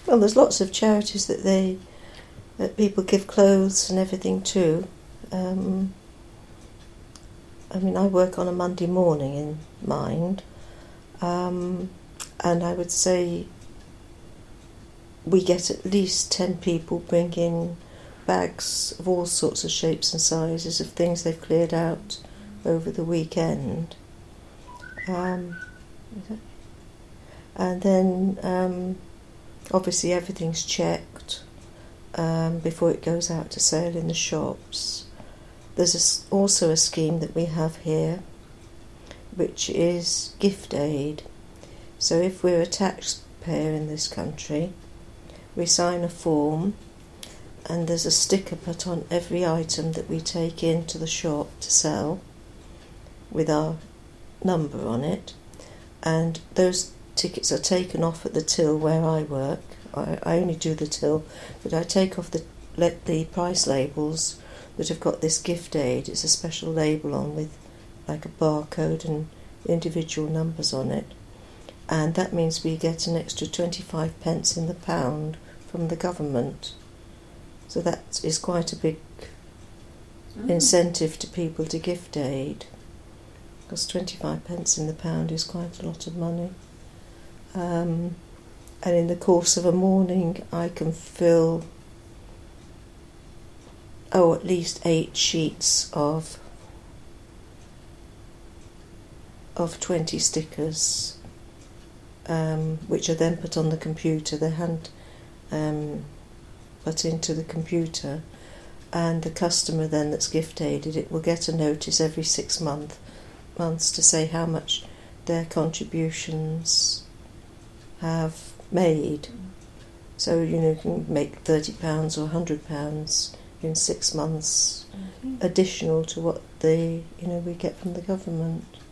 Well, there's lots of charities that people give clothes and everything to. I mean, I work on a Monday morning in Mind, and I would say we get at least 10 people bring in bags of all sorts of shapes and sizes of things they've cleared out over the weekend. And then obviously everything's checked before it goes out to sale in the shops. There's also a scheme that we have here, which is gift aid. So if we're a taxpayer in this country, we sign a form, and there's a sticker put on every item that we take into the shop to sell with our number on it, and those tickets are taken off at the till where I work. I only do the till, but I take off the price labels that have got this gift aid. It's a special label on with like a barcode and individual numbers on it, and that means we get an extra 25 pence in the pound from the government. So that is quite a big incentive to people to gift aid, because 25 pence in the pound is quite a lot of money. And in the course of a morning I can fill at least 8 sheets of 20 stickers, which are then put on the computer. They're hand put into the computer, and the customer then that's gift aided it will get a notice every 6 months to say how much their contributions have made. So you can make £30 or £100 in 6 months, additional to what we get from the government.